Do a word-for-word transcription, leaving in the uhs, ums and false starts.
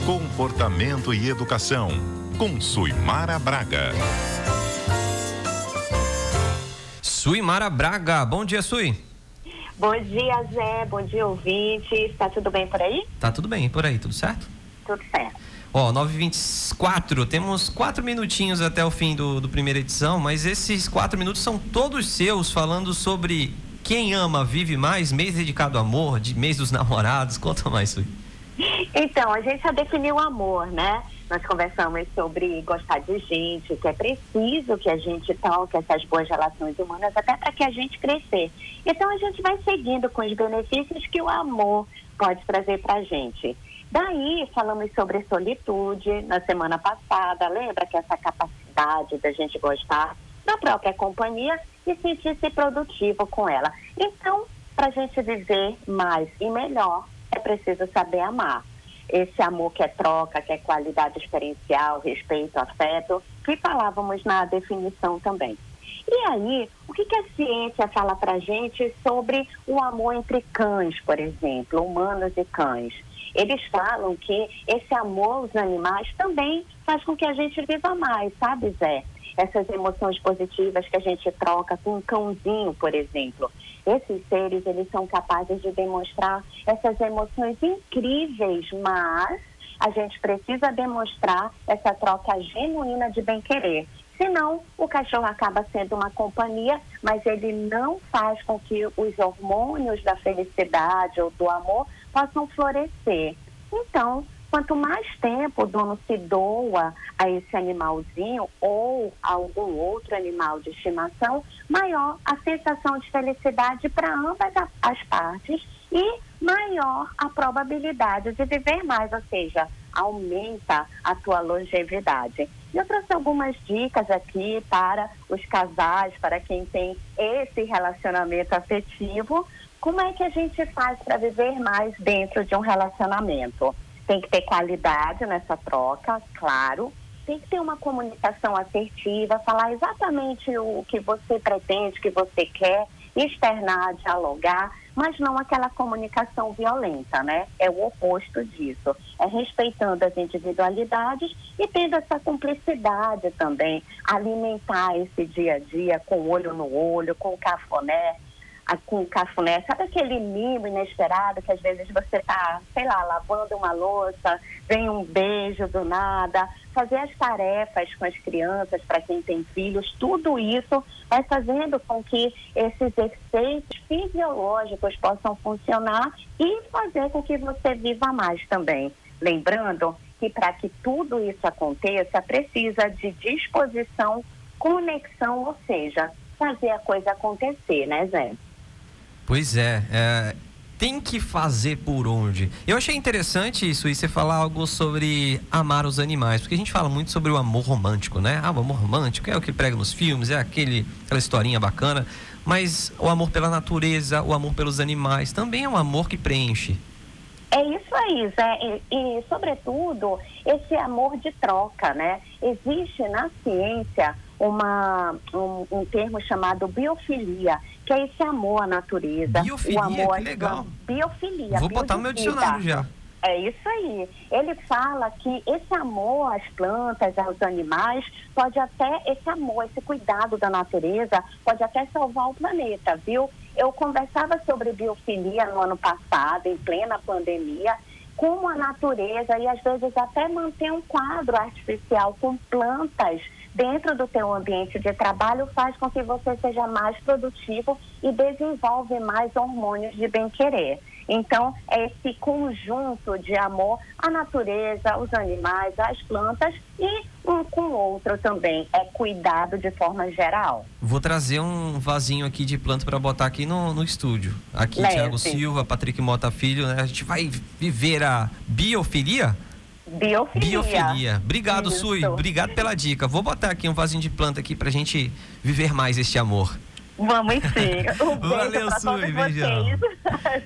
Comportamento e educação, com Suimara Braga. Suimara Braga, bom dia, Sui. Bom dia, Zé, bom dia, ouvintes. Tá tudo bem por aí? Tá tudo bem por aí, tudo certo? Tudo certo. Ó, nove e vinte e quatro, temos quatro minutinhos até o fim do, do primeira edição, mas esses quatro minutos são todos seus, falando sobre quem ama vive mais, mês dedicado ao amor, de mês dos namorados. Conta mais, Sui. Então, a gente já definiu o amor, né? Nós conversamos sobre gostar de gente, que é preciso que a gente toque essas boas relações humanas até para que a gente crescer. Então, a gente vai seguindo com os benefícios que o amor pode trazer para a gente. Daí, falamos sobre solitude na semana passada. Lembra que essa capacidade da gente gostar da própria companhia e sentir-se produtivo com ela. Então, para a gente viver mais e melhor, é preciso saber amar. Esse amor que é troca, que é qualidade experiencial, respeito, afeto, que falávamos na definição também. E aí, o que, que a ciência fala pra gente sobre o amor entre cães, por exemplo, humanos e cães? Eles falam que esse amor aos animais também faz com que a gente viva mais, sabe, Zé? Essas emoções positivas que a gente troca com um cãozinho, por exemplo. Esses seres, eles são capazes de demonstrar essas emoções incríveis, mas a gente precisa demonstrar essa troca genuína de bem-querer. Senão, o cachorro acaba sendo uma companhia, mas ele não faz com que os hormônios da felicidade ou do amor possam florescer. Então, quanto mais tempo o dono se doa a esse animalzinho ou a algum outro animal de estimação, maior a sensação de felicidade para ambas as partes e maior a probabilidade de viver mais, ou seja, aumenta a tua longevidade. E eu trouxe algumas dicas aqui para os casais, para quem tem esse relacionamento afetivo. Como é que a gente faz para viver mais dentro de um relacionamento? Tem que ter qualidade nessa troca, claro. Tem que ter uma comunicação assertiva, falar exatamente o que você pretende, o que você quer, externar, dialogar, mas não aquela comunicação violenta, né? É o oposto disso. É respeitando as individualidades e tendo essa cumplicidade também, alimentar esse dia a dia com olho no olho, com cafuné, com cafuné, sabe aquele mimo inesperado que às vezes você tá, sei lá, lavando uma louça, vem um beijo do nada, fazer as tarefas com as crianças, para quem tem filhos, tudo isso vai fazendo com que esses efeitos fisiológicos possam funcionar e fazer com que você viva mais também. Lembrando que para que tudo isso aconteça, precisa de disposição, conexão, ou seja, fazer a coisa acontecer, né, Zé? Pois é, é, tem que fazer por onde. Eu achei interessante isso, e você falar algo sobre amar os animais, porque a gente fala muito sobre o amor romântico, né? Ah, o amor romântico é o que prega nos filmes, é aquele, aquela historinha bacana, mas o amor pela natureza, o amor pelos animais, também é um amor que preenche. É isso aí, Zé, e, e sobretudo esse amor de troca, né? Existe na ciência uma, um, um termo chamado biofilia, que é esse amor à natureza. Biofilia, o amor, que legal. Biofilia. Vou botar no meu dicionário já. É isso aí. Ele fala que esse amor às plantas, aos animais, pode até, esse amor, esse cuidado da natureza, pode até salvar o planeta, viu? Eu conversava sobre biofilia no ano passado, em plena pandemia, como a natureza e às vezes até manter um quadro artificial com plantas dentro do teu ambiente de trabalho faz com que você seja mais produtivo e desenvolve mais hormônios de bem-querer. Então, é esse conjunto de amor à natureza, aos animais, às plantas e um com o outro também. É cuidado de forma geral. Vou trazer um vasinho aqui de planta para botar aqui no, no estúdio. Aqui, Leve. Thiago Silva, Patrick Mota Filho, né? A gente vai viver a biofilia? Biofilia. Biofilia. Obrigado, Isso. Sui. Obrigado pela dica. Vou botar aqui um vasinho de planta aqui pra gente viver mais este amor. Vamos sim. Um beijo Valeu, pra Sui. todos Beijão. vocês.